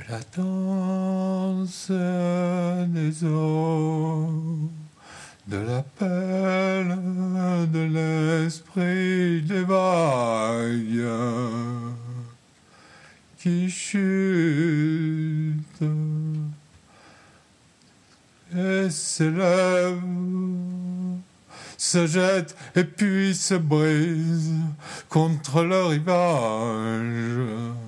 La danse des eaux, de l'appel de l'esprit des vagues qui chutent et s'élèvent, se jettent et puis se brisent contre le rivage,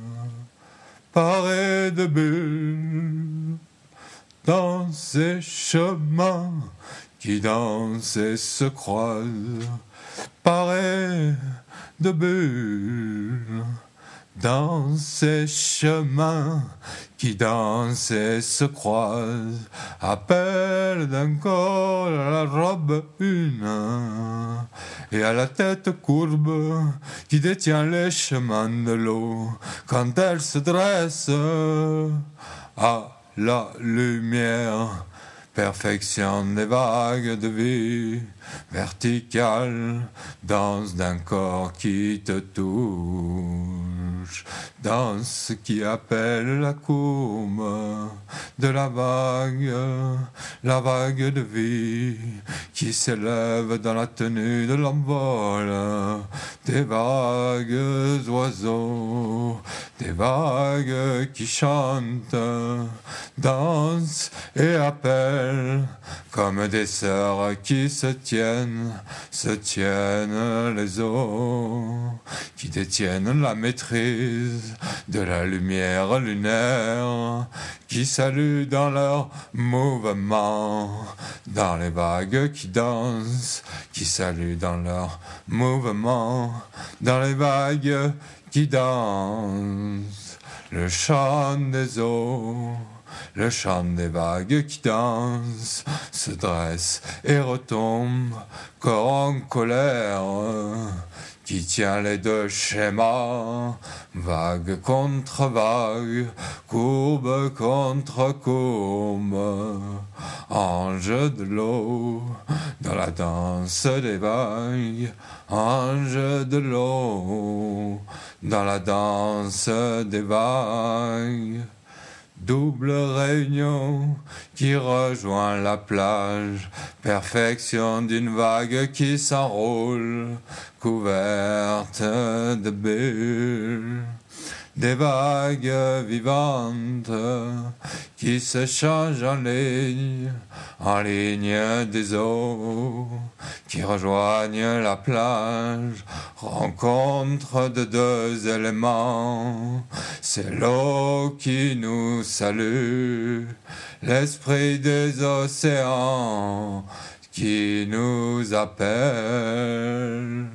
parés de bulles dans ces chemins qui dansent et se croisent, parés de bulles dans ces chemins qui dansent et se croisent, appellent d'un corps à la robe une et à la tête courbe qui détient les chemins de l'eau quand elle se dresse à la lumière. Perfection des vagues de vie verticale, danse d'un corps qui te touche, danse qui appelle la courbe de la vague de vie qui s'élève dans la tenue de l'envol des vagues oiseaux, des vagues qui chantent, dansent et appellent comme des sœurs qui se tiennent les eaux, qui détiennent la maîtrise de la lumière lunaire, qui saluent dans leur mouvement, dans les vagues qui dansent, qui saluent dans leur mouvement, dans les vagues qui dansent, le chant des eaux. Le chant des vagues qui dansent, se dresse et retombe, corps en colère, qui tient les deux schémas, vague contre vague, courbe contre courbe, ange de l'eau, dans la danse des vagues, ange de l'eau, dans la danse des vagues. Double réunion qui rejoint la plage, perfection d'une vague qui s'enroule, couverte de bulles. Des vagues vivantes qui se changent en ligne des eaux, qui rejoignent la plage, rencontre de deux éléments. C'est l'eau qui nous salue, l'esprit des océans qui nous appelle.